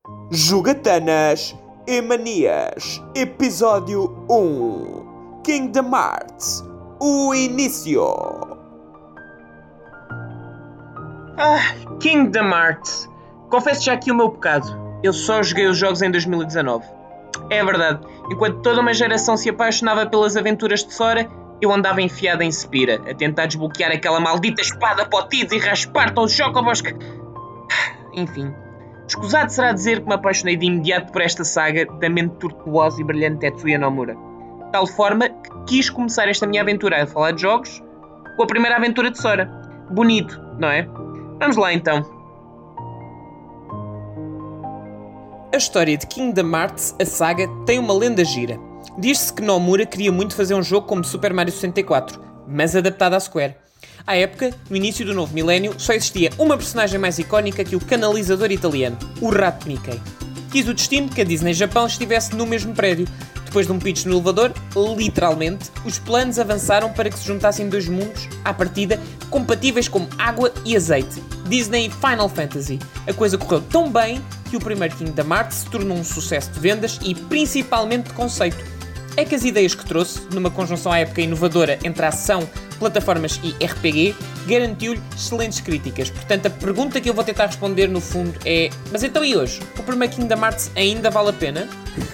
Jogatanas e Manias, Episódio 1, Kingdom Hearts, o início. Kingdom Hearts. Confesso já aqui o meu pecado. Eu só joguei os jogos em 2019. É verdade, enquanto toda uma geração se apaixonava pelas aventuras de Sora, eu andava enfiado em Spira, a tentar desbloquear aquela maldita espada para o Tidus e raspar todos os chocobos que... Enfim, escusado será dizer que me apaixonei de imediato por esta saga da mente tortuosa e brilhante Tetsuya Nomura. De tal forma que quis começar esta minha aventura a falar de jogos com a primeira aventura de Sora. Bonito, não é? Vamos lá então. A história de Kingdom Hearts, a saga, tem uma lenda gira. Diz-se que Nomura queria muito fazer um jogo como Super Mario 64, mas adaptado à Square. À época, no início do novo milénio, só existia uma personagem mais icónica que o canalizador italiano, o Rato Mickey. Quis o destino que a Disney Japão estivesse no mesmo prédio. Depois de um pitch no elevador, literalmente, os planos avançaram para que se juntassem dois mundos, à partida, compatíveis como água e azeite. Disney e Final Fantasy. A coisa correu tão bem que o primeiro Kingdom Hearts se tornou um sucesso de vendas e principalmente de conceito. É que as ideias que trouxe, numa conjunção à época inovadora entre a ação, plataformas e RPG, garantiu-lhe excelentes críticas. Portanto, a pergunta que eu vou tentar responder no fundo é: mas então e hoje? O primeiro Kingdom Hearts ainda vale a pena?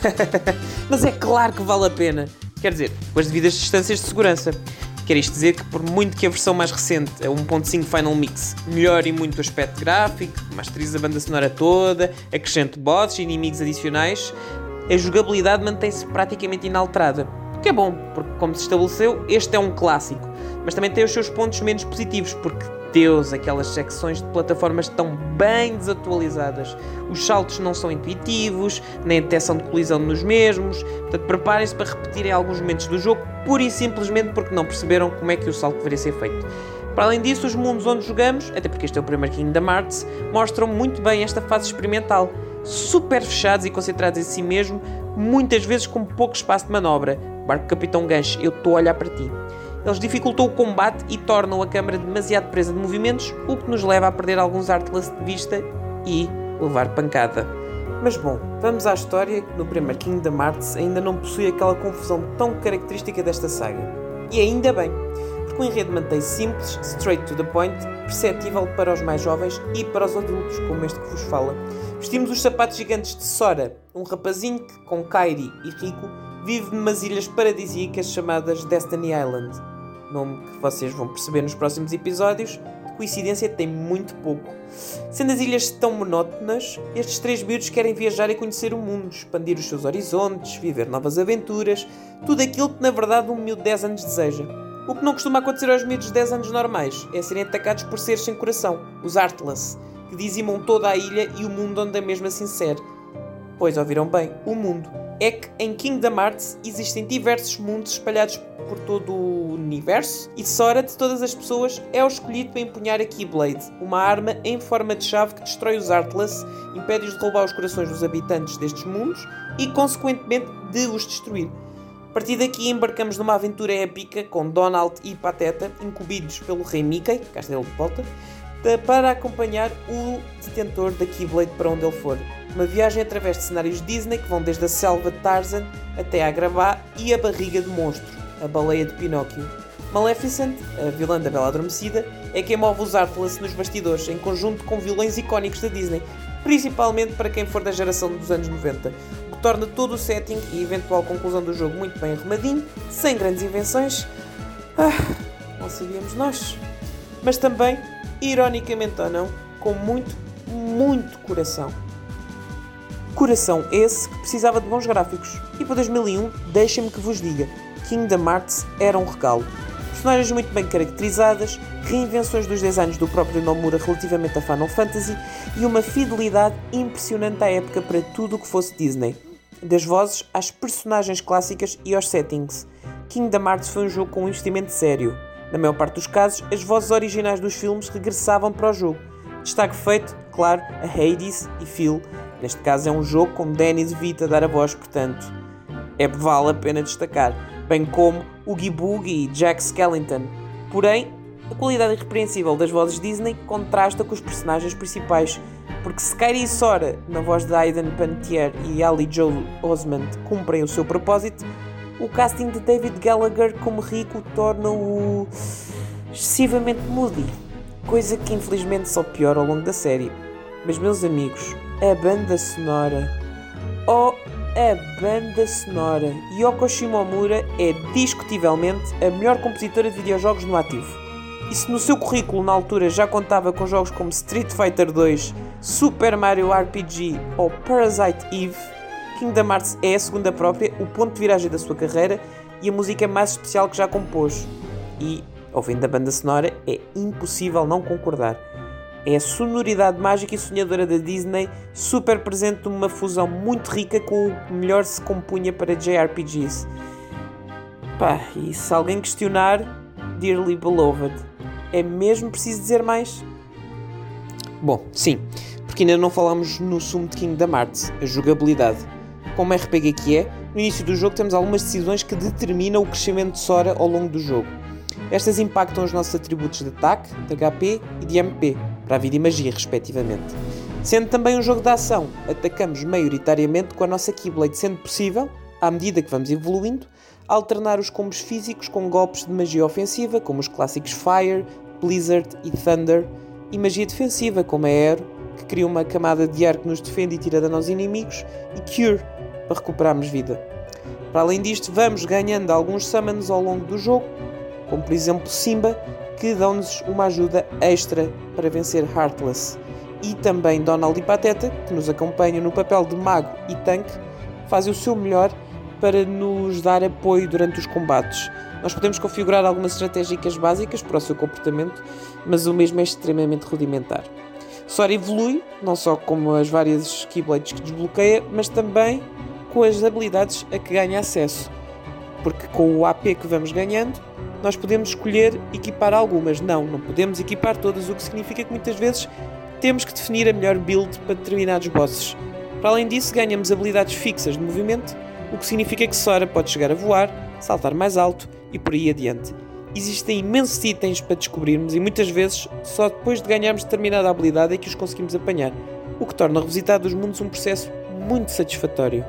Mas é claro que vale a pena. Quer dizer, com as devidas distâncias de segurança. Quer isto dizer que, por muito que a versão mais recente, a 1.5 Final Mix, melhore muito o aspecto gráfico, masterize a banda sonora toda, acrescente bosses e inimigos adicionais, a jogabilidade mantém-se praticamente inalterada. O que é bom, porque, como se estabeleceu, este é um clássico. Mas também tem os seus pontos menos positivos, porque, Deus, aquelas secções de plataformas estão bem desatualizadas. Os saltos não são intuitivos, nem a detecção de colisão nos mesmos. Portanto, preparem-se para repetirem alguns momentos do jogo, pura e simplesmente porque não perceberam como é que o salto deveria ser feito. Para além disso, os mundos onde jogamos, até porque este é o primeiro Kingdom Hearts, mostram muito bem esta fase experimental. Super fechados e concentrados em si mesmo, muitas vezes com pouco espaço de manobra. Barco Capitão Gancho, eu estou a olhar para ti. Eles dificultam o combate e tornam a câmara demasiado presa de movimentos, o que nos leva a perder alguns Heartless de vista e levar pancada. Mas bom, vamos à história que no primeiro Kingdom Hearts ainda não possui aquela confusão tão característica desta saga. E ainda bem, porque o enredo mantém-se simples, straight to the point, perceptível para os mais jovens e para os adultos, como este que vos fala. Vestimos os sapatos gigantes de Sora, um rapazinho que, com Kairi e Rico, vive numas ilhas paradisíacas chamadas Destiny Island. Nome que vocês vão perceber nos próximos episódios, de coincidência tem muito pouco. Sendo as ilhas tão monótonas, estes três miúdos querem viajar e conhecer o mundo, expandir os seus horizontes, viver novas aventuras, tudo aquilo que na verdade um miúdo de 10 anos deseja. O que não costuma acontecer aos miúdos de 10 anos normais é serem atacados por seres sem coração, os Heartless, que dizimam toda a ilha e o mundo onde a mesma se insere. Pois ouviram bem, o mundo. É que em Kingdom Hearts existem diversos mundos espalhados por todo o universo e Sora, de todas as pessoas, é o escolhido para empunhar a Keyblade, uma arma em forma de chave que destrói os Heartless, impede-os de roubar os corações dos habitantes destes mundos e, consequentemente, de os destruir. A partir daqui embarcamos numa aventura épica com Donald e Pateta incumbidos pelo Rei Mickey, cá está ele de volta, para acompanhar o detentor da Keyblade para onde ele for. Uma viagem através de cenários Disney que vão desde a selva de Tarzan até a Agrabah e a barriga de monstro, a baleia de Pinóquio. Maleficent, a vilã da Bela Adormecida, é quem move os Heartless nos bastidores, em conjunto com vilões icónicos da Disney, principalmente para quem for da geração dos anos 90, o que torna todo o setting e a eventual conclusão do jogo muito bem arrumadinho, sem grandes invenções. Não sabíamos nós. Mas também, ironicamente ou não, com muito, muito coração. Coração esse que precisava de bons gráficos. E para 2001, deixem-me que vos diga, Kingdom Hearts era um regalo. Personagens muito bem caracterizadas, reinvenções dos designs do próprio Nomura relativamente a Final Fantasy e uma fidelidade impressionante à época para tudo o que fosse Disney. Das vozes às personagens clássicas e aos settings. Kingdom Hearts foi um jogo com um investimento sério. Na maior parte dos casos, as vozes originais dos filmes regressavam para o jogo. Destaque feito, claro, a Hades e Phil. Neste caso é um jogo com Danny DeVito a dar a voz, portanto, vale a pena destacar. Bem como Oogie Boogie e Jack Skellington. Porém, a qualidade irrepreensível das vozes Disney contrasta com os personagens principais, Porque se Kairi Sora, na voz de Aidan Panettiere e Ali Joe Osment, cumprem o seu propósito, o casting de David Gallagher como Rico torna-o excessivamente moody, coisa que infelizmente só piora ao longo da série. Mas, meus amigos, a banda sonora... a banda sonora! Yoko Shimomura é discutivelmente a melhor compositora de videojogos no ativo. E se no seu currículo na altura já contava com jogos como Street Fighter 2, Super Mario RPG ou Parasite Eve, Kingdom Hearts é, segundo a própria, o ponto de viragem da sua carreira e a música mais especial que já compôs. E, ouvindo a banda sonora, é impossível não concordar. É a sonoridade mágica e sonhadora da Disney, super presente numa fusão muito rica com o que melhor se compunha para JRPGs. E se alguém questionar, Dearly Beloved, é mesmo preciso dizer mais? Bom, sim, porque ainda não falámos no sumo de Kingdom Hearts, a jogabilidade. Como RPG que é, no início do jogo temos algumas decisões que determinam o crescimento de Sora ao longo do jogo. Estas impactam os nossos atributos de ataque, de HP e de MP, para a vida e magia, respectivamente. Sendo também um jogo de ação, atacamos maioritariamente com a nossa Keyblade, sendo possível, à medida que vamos evoluindo, alternar os combos físicos com golpes de magia ofensiva, como os clássicos Fire, Blizzard e Thunder, e magia defensiva, como a Aero, que cria uma camada de ar que nos defende e tira danos aos inimigos, e Cure, para recuperarmos vida. Para além disto, vamos ganhando alguns summons ao longo do jogo, como por exemplo Simba, que dão-nos uma ajuda extra para vencer Heartless. E também Donald e Pateta, que nos acompanham no papel de mago e tanque, fazem o seu melhor para nos dar apoio durante os combates. Nós podemos configurar algumas estratégicas básicas para o seu comportamento, mas o mesmo é extremamente rudimentar. Sora evolui, não só com as várias Keyblades que desbloqueia, mas também com as habilidades a que ganha acesso. Porque com o AP que vamos ganhando, nós podemos escolher equipar algumas. Não podemos equipar todas, o que significa que muitas vezes temos que definir a melhor build para determinados bosses. Para além disso, ganhamos habilidades fixas de movimento, o que significa que Sora pode chegar a voar, saltar mais alto e por aí adiante. Existem imensos itens para descobrirmos e muitas vezes só depois de ganharmos determinada habilidade é que os conseguimos apanhar, o que torna a revisitar dos mundos um processo muito satisfatório.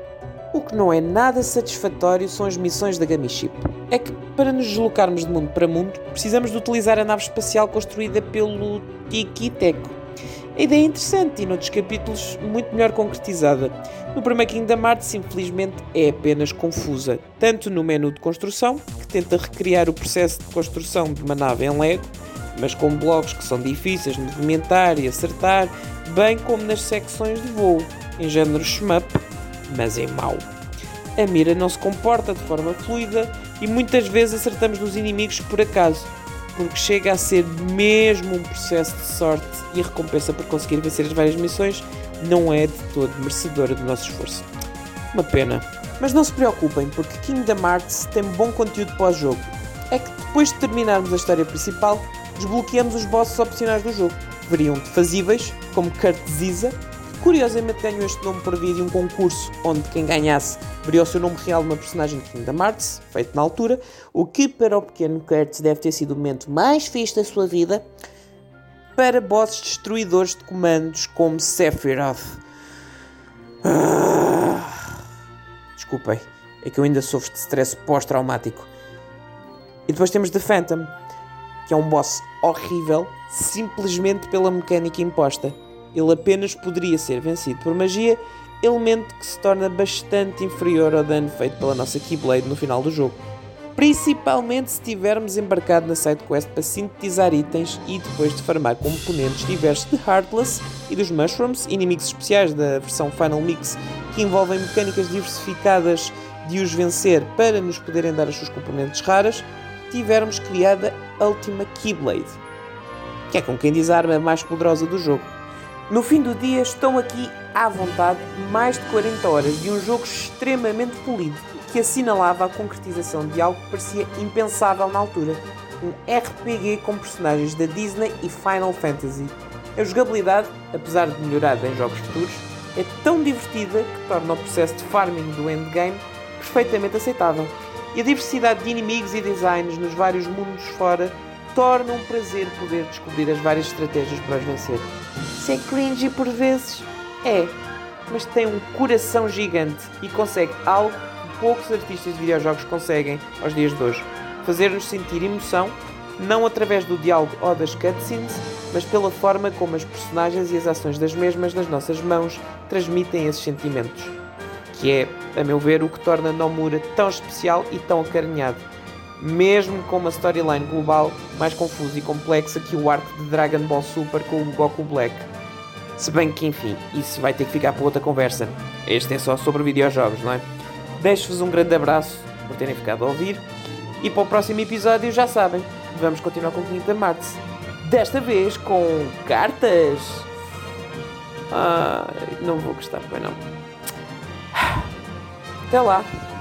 O que não é nada satisfatório são as missões da Gummy Ship. É que para nos deslocarmos de mundo para mundo, precisamos de utilizar a nave espacial construída pelo Tiki Teco. A ideia é interessante e noutros capítulos muito melhor concretizada. No primeiro Kingdom Hearts, infelizmente, é apenas confusa, tanto no menu de construção, que tenta recriar o processo de construção de uma nave em Lego, mas com blocos que são difíceis de movimentar e acertar, bem como nas secções de voo, em género shmup, mas em mau. A mira não se comporta de forma fluida e muitas vezes acertamos nos inimigos por acaso, porque chega a ser mesmo um processo de sorte e a recompensa por conseguir vencer as várias missões não é de todo merecedora do nosso esforço. Uma pena. Mas não se preocupem, porque Kingdom Hearts tem bom conteúdo pós-jogo. É que depois de terminarmos a história principal, desbloqueamos os bosses opcionais do jogo. Variam de fazíveis, como Kurt Ziza, que curiosamente ganhou este nome por via de um concurso onde quem ganhasse veria o seu nome real de uma personagem de Kingdom Hearts, feito na altura, o que para o pequeno Kurt deve ter sido o momento mais fixe da sua vida, para bosses destruidores de comandos como Sephiroth. Desculpem, é que eu ainda sofro de stress pós-traumático. E depois temos The Phantom, que é um boss horrível, simplesmente pela mecânica imposta. Ele apenas poderia ser vencido por magia, elemento que se torna bastante inferior ao dano feito pela nossa Keyblade no final do jogo. Principalmente se tivermos embarcado na sidequest para sintetizar itens e depois de farmar componentes diversos de Heartless e dos Mushrooms, inimigos especiais da versão Final Mix que envolvem mecânicas diversificadas de os vencer para nos poderem dar as suas componentes raras, tivermos criada a Ultima Keyblade, que é como quem diz a arma mais poderosa do jogo. No fim do dia estão aqui à vontade mais de 40 horas de um jogo extremamente polido, que assinalava a concretização de algo que parecia impensável na altura, um RPG com personagens da Disney e Final Fantasy. A jogabilidade, apesar de melhorada em jogos futuros, é tão divertida que torna o processo de farming do endgame perfeitamente aceitável. E a diversidade de inimigos e designs nos vários mundos fora torna um prazer poder descobrir as várias estratégias para os vencer. Se é cringy por vezes, é. Mas tem um coração gigante e consegue algo que poucos artistas de videojogos conseguem aos dias de hoje. Fazer-nos sentir emoção, não através do diálogo ou das cutscenes, mas pela forma como as personagens e as ações das mesmas nas nossas mãos transmitem esses sentimentos. Que é, a meu ver, o que torna Nomura tão especial e tão acarinhado. Mesmo com uma storyline global mais confusa e complexa que o arco de Dragon Ball Super com o Goku Black. Se bem que, enfim, isso vai ter que ficar para outra conversa. Este é só sobre videojogos, não é? Deixo-vos um grande abraço por terem ficado a ouvir. E para o próximo episódio, já sabem, vamos continuar com Kingdom Hearts. Desta vez com cartas. Não vou gostar, pois não. Até lá.